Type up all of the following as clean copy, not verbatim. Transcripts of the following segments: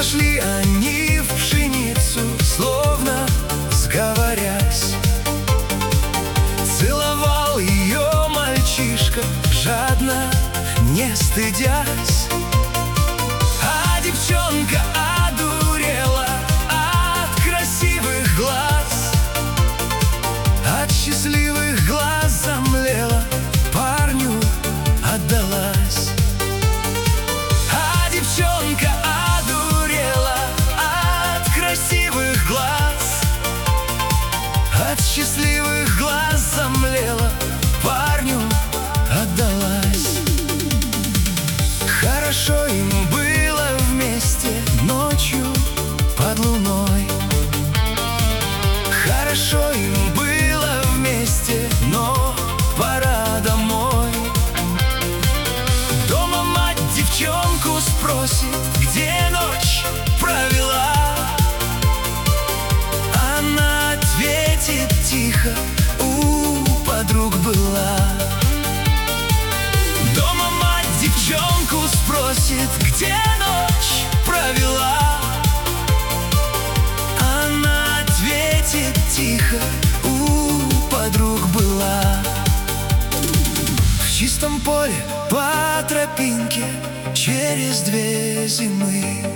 Вошли они в пшеницу, словно сговорясь. Целовал ее мальчишка, жадно, не стыдясь. А девчонка одурела от красивых глаз, от счастливых глаз замлела, парню отдалась. А девчонка одурела от красивых глаз, от счастливых глаз замлела, парню отдалась. Хорошо им было вместе ночью под луной. Хорошо им было вместе, но пора домой. Дома мать девчонку спросит, где ночь провела. Она ответит тихо: у подруг была. Дома мать девчонку спросит, где ночь провела. Она ответит тихо: у подруг была. В чистом поле по тропинке через 2 зимы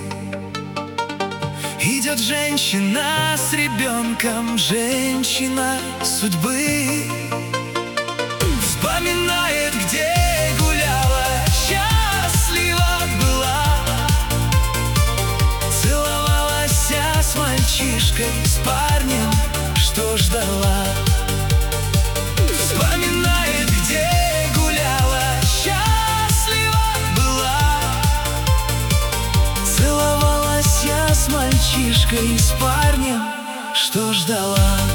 идет женщина с ребенком, женщина судьбы. Вспоминает, где гуляла, счастлива была, целовалась с мальчишкой, с парнем, что ждала. Вспоминает, где гуляла, счастлива была, целовалась с мальчишкой, с парнем, что ждала.